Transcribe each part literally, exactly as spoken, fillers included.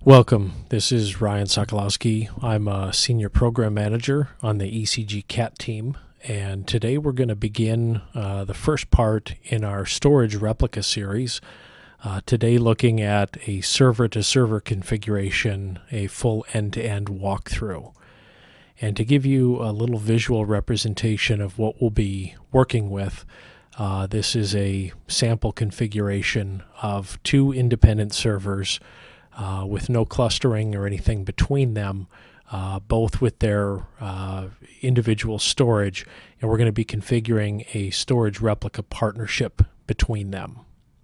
Welcome. This is Ryan Sokolowski. I'm a senior program manager on the E C G C A T team, and today we're going to begin uh, the first part in our storage replica series. Uh, today looking at a server-to-server configuration, a full end-to-end walkthrough. And to give you a little visual representation of what we'll be working with, uh, this is a sample configuration of two independent servers Uh, with no clustering or anything between them, uh, both with their uh, individual storage, and we're going to be configuring a storage replica partnership between them.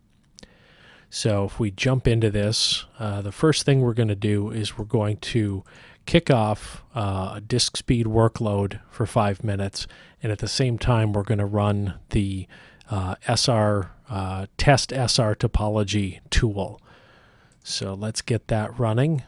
So if we jump into this, uh, the first thing we're going to do is we're going to kick off uh, a disk speed workload for five minutes, and at the same time we're going to run the uh, S R uh, test S R topology tool. So let's get that running,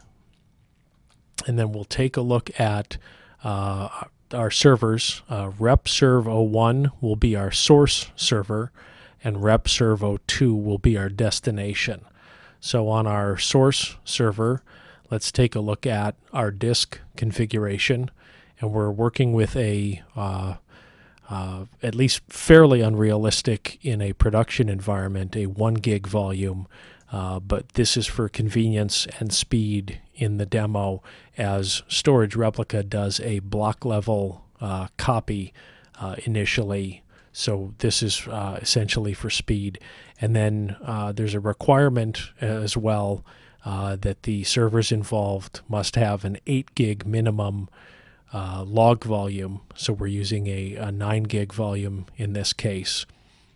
and then we'll take a look at uh, our servers. Uh, RepServ zero one will be our source server, and RepServ zero two will be our destination. So on our source server, let's take a look at our disk configuration, and we're working with a uh, uh, at least fairly unrealistic in a production environment, a one gig volume. Uh, but this is for convenience and speed in the demo, as Storage Replica does a block level uh, copy uh, initially. So this is uh, essentially for speed. And then uh, there's a requirement as well uh, that the servers involved must have an eight gig minimum uh, log volume. So we're using a, a nine gig volume in this case.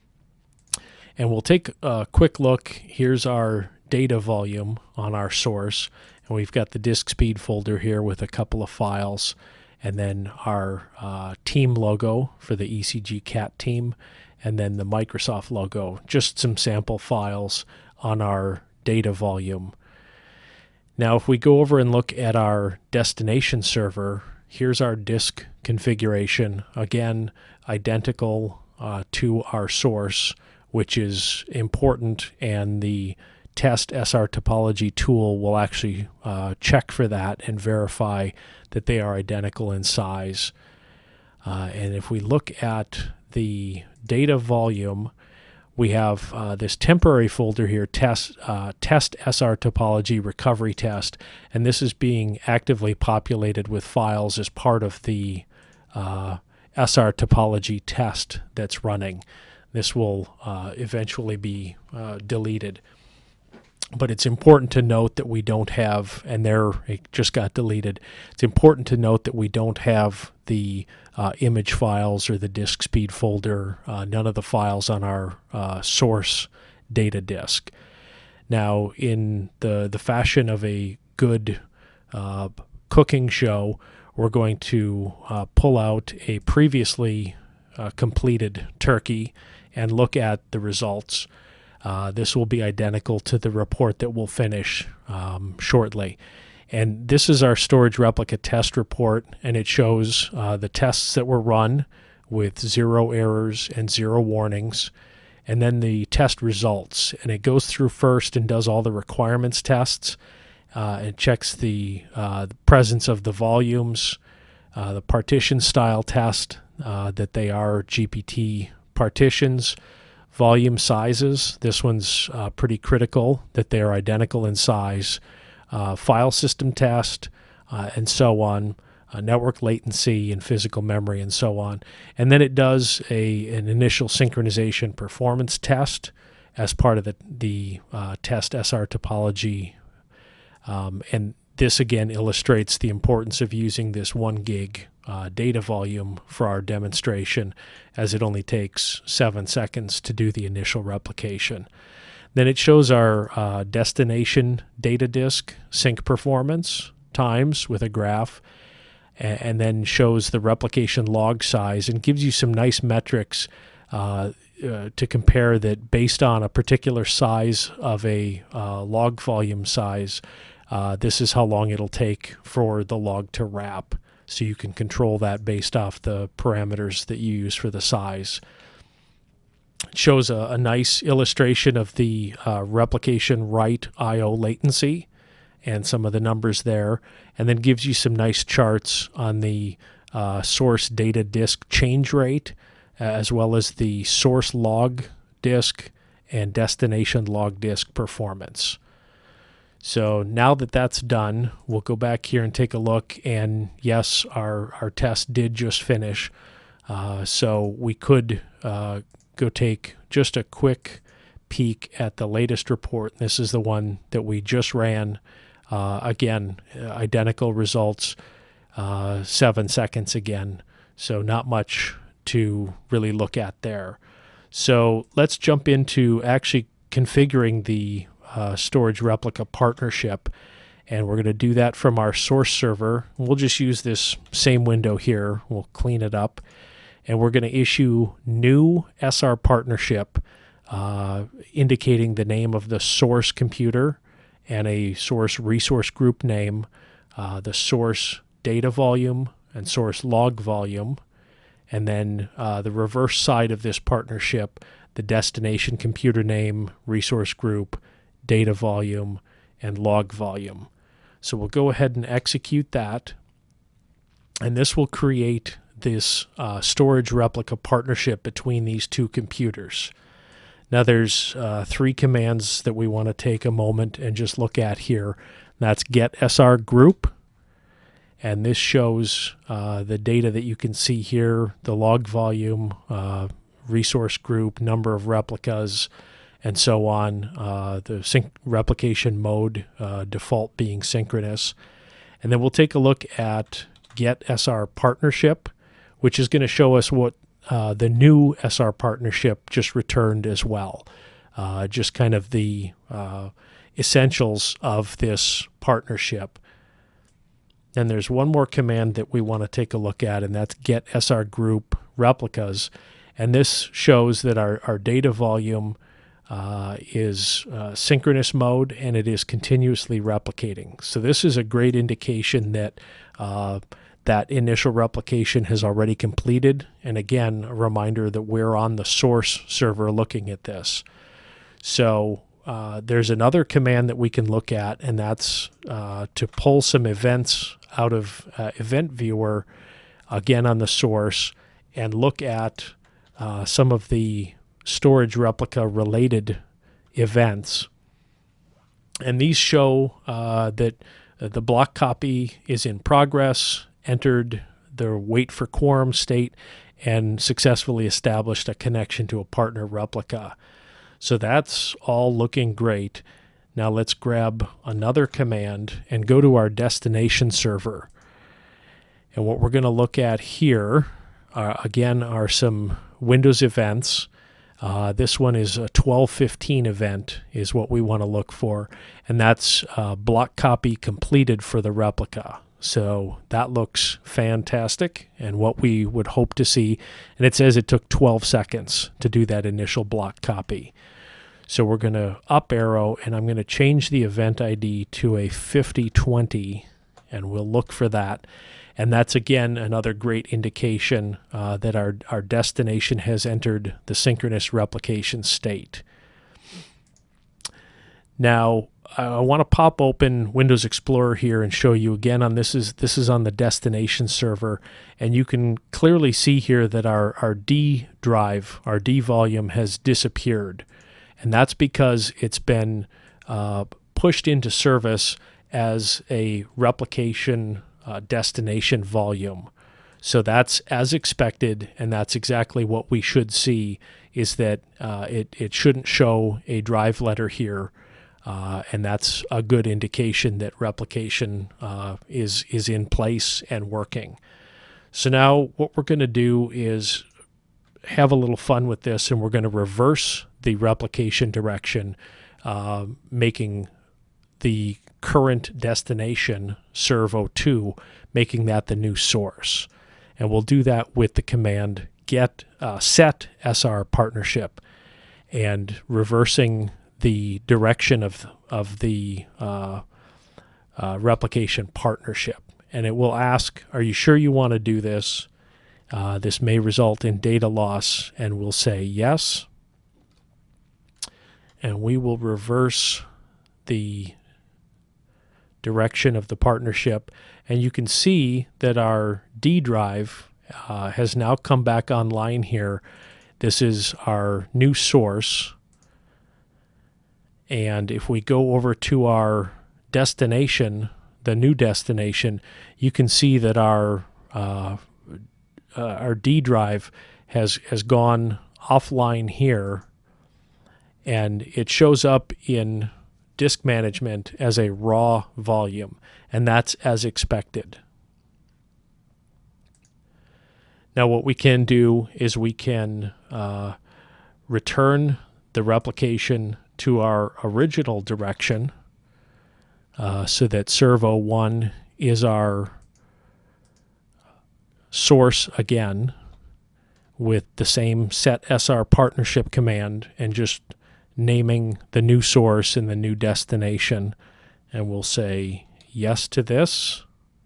And we'll take a quick look. Here's our data volume on our source, and we've got the disk speed folder here with a couple of files, and then our uh, team logo for the E C G C A T team, and then the Microsoft logo, just some sample files on our data volume. Now if we go over and look at our destination server, here's our disk configuration, again identical uh, to our source, which is important, and the test S R topology tool will actually uh, check for that and verify that they are identical in size. Uh, and if we look at the data volume, we have uh, this temporary folder here, test, uh, test S R topology recovery test, and this is being actively populated with files as part of the uh, S R topology test that's running. This will uh, eventually be uh, deleted. But it's important to note that we don't have, and there it just got deleted, it's important to note that we don't have the uh, image files or the disk speed folder, uh, none of the files on our uh, source data disk. Now, in the, the fashion of a good uh, cooking show, we're going to uh, pull out a previously uh, completed turkey and look at the results. Uh, this will be identical to the report that we'll finish um, shortly. And this is our storage replica test report, and it shows uh, the tests that were run with zero errors and zero warnings, and then the test results. And it goes through first and does all the requirements tests. Uh, it checks the, uh, the presence of the volumes, uh, the partition style test, uh, that they are G P T partitions, volume sizes. This one's uh, pretty critical that they are identical in size, uh, file system test, uh, and so on, uh, network latency and physical memory, and so on. And then it does a an initial synchronization performance test as part of the, the uh, test S R topology. Um, and this again illustrates the importance of using this one gig Uh, data volume for our demonstration, as it only takes seven seconds to do the initial replication. Then it shows our uh, destination data disk sync performance times with a graph, and, and then shows the replication log size and gives you some nice metrics uh, uh, to compare that based on a particular size of a uh, log volume size. Uh, this is how long it'll take for the log to wrap. So you can control that based off the parameters that you use for the size. It shows a, a nice illustration of the uh, replication write I O latency and some of the numbers there, and then gives you some nice charts on the uh, source data disk change rate, as well as the source log disk and destination log disk performance. So now that that's done, we'll go back here and take a look, and yes, our, our test did just finish. Uh, so we could uh, go take just a quick peek at the latest report. This is the one that we just ran. Uh, again, identical results, uh, seven seconds again. So not much to really look at there. So let's jump into actually configuring the uh, storage replica partnership. And we're going to do that from our source server. We'll just use this same window here. We'll clean it up. And we're going to issue new S R partnership, uh, indicating the name of the source computer and a source resource group name, uh, the source data volume and source log volume, and then uh, the reverse side of this partnership, the destination computer name, resource group, data volume, and log volume. So we'll go ahead and execute that, and this will create this uh, storage replica partnership between these two computers. Now there's uh, three commands that we want to take a moment and just look at here. That's get S R group, and this shows uh, the data that you can see here, the log volume, uh, resource group, number of replicas, and so on, uh, the sync replication mode, uh, default being synchronous. And then we'll take a look at get S R partnership, which is going to show us what uh, the new S R partnership just returned as well. Uh, just kind of the uh, essentials of this partnership. And there's one more command that we want to take a look at, and that's get S R group replicas. And this shows that our, our data volume uh, is uh, synchronous mode, and it is continuously replicating. So this is a great indication that uh, that initial replication has already completed. And again, a reminder that we're on the source server looking at this. So uh, there's another command that we can look at, and that's uh, to pull some events out of uh, Event Viewer, again on the source, and look at uh, some of the storage replica related events. And these show uh, that the block copy is in progress, entered the wait for quorum state, and successfully established a connection to a partner replica. So that's all looking great. Now let's grab another command and go to our destination server. And what we're going to look at here, uh, again, are some Windows events. Uh, this one is a twelve fifteen event is what we want to look for. And that's uh, block copy completed for the replica. So that looks fantastic and what we would hope to see. And it says it took twelve seconds to do that initial block copy. So we're going to up arrow, and I'm going to change the event I D to a fifty twenty, and we'll look for that. And that's, again, another great indication uh, that our, our destination has entered the synchronous replication state. Now, I want to pop open Windows Explorer here and show you again on this is this is on the destination server, and you can clearly see here that our, our D drive, our D volume has disappeared. And that's because it's been uh, pushed into service as a replication uh, destination volume. So that's as expected, and that's exactly what we should see, is that uh, it, it shouldn't show a drive letter here. Uh, and that's a good indication that replication uh, is, is in place and working. So now what we're going to do is have a little fun with this, and we're going to reverse the replication direction, uh, making the current destination servo two, making that the new source. And we'll do that with the command get uh, set S R partnership, and reversing the direction of of the uh, uh, replication partnership. And it will ask, are you sure you want to do this? Uh, this may result in data loss, and we'll say yes. And we will reverse the direction of the partnership. And you can see that our D drive uh, has now come back online here. This is our new source. And if we go over to our destination, the new destination, you can see that our uh, uh, our D drive has has gone offline here, and it shows up in disk management as a raw volume, and that's as expected. Now what we can do is we can uh, return the replication to our original direction uh, so that servo one is our source again with the same set S R partnership command and just naming the new source and the new destination. And we'll say yes to this.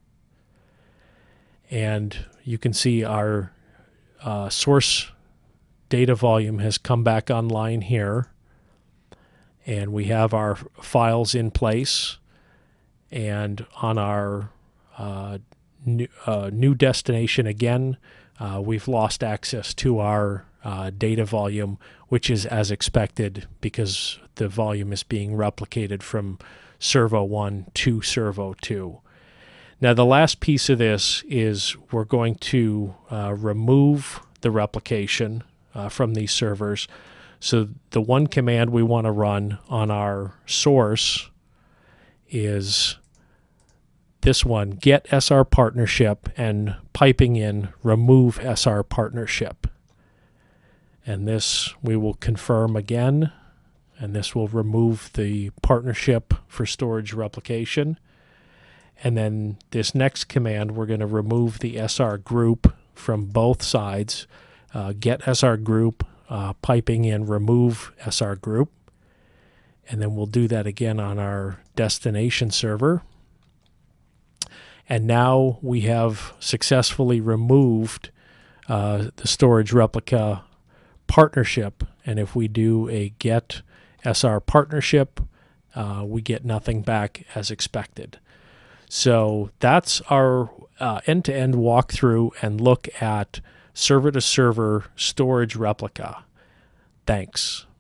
And you can see our uh, source data volume has come back online here. And we have our files in place. And on our uh, new, uh, new destination again, uh, we've lost access to our uh, data volume, which is as expected because the volume is being replicated from servo one to servo two. Now the last piece of this is we're going to uh, remove the replication uh, from these servers. So the one command we want to run on our source is this one, get S R partnership, and piping in remove S R partnership. And this we will confirm again, and this will remove the partnership for storage replication. And then this next command, we're going to remove the S R group from both sides, uh, get S R group, uh, piping in remove S R group. And then we'll do that again on our destination server. And now we have successfully removed uh, the storage replica partnership. And if we do a get S R partnership, uh, we get nothing back as expected. So that's our uh, end-to-end walkthrough and look at server-to-server storage replica. Thanks.